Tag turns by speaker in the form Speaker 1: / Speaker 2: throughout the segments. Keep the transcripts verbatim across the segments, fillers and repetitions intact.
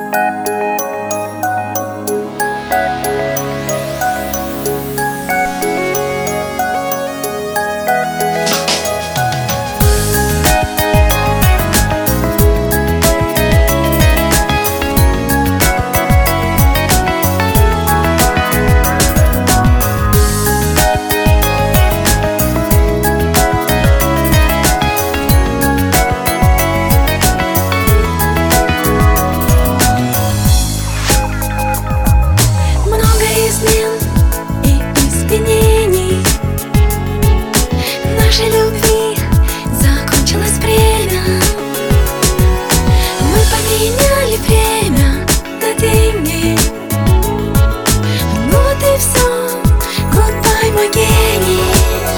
Speaker 1: Нашей любви закончилось время. Мы поменяли время на деньги. Ну вот и все, goodbye, мой гений.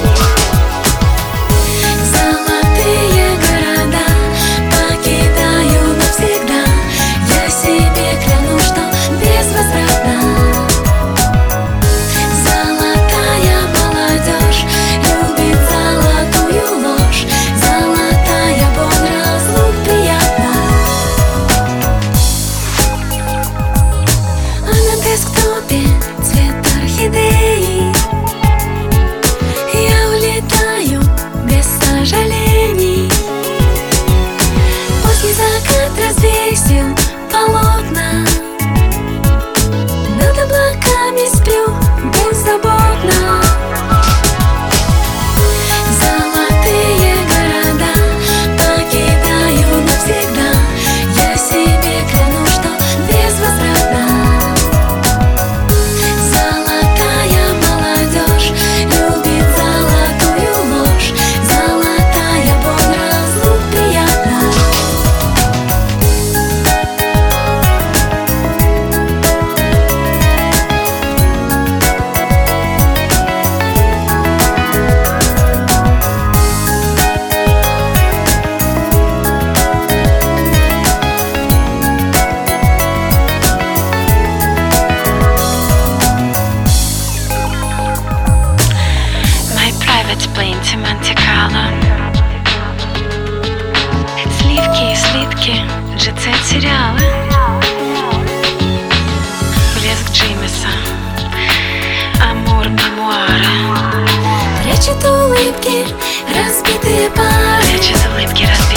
Speaker 1: Золотые города покидаю навсегда. Я себе клянусь, что безвозвратно. Золотая молодежь любит золотую ложь. Золотая боль, разлук приятно. А на десктопе цвет орхидеи. Я улетаю без сожалений. Поздний закат развесил полотна. Над облаками сплю беззаботно. Золотые города покидаю навсегда. Я себе клянусь, что безвозвратно. Золотая молодежь любит золотую ложь. Золотая боль, разлук приятно.
Speaker 2: My private plane to Monte Carlo. Сливки и слитки, джет-сет сериалы. Блеск Джеймса, амур, мемуары.
Speaker 1: Прячет улыбки разбитые пары.
Speaker 2: Прячет улыбки разбитые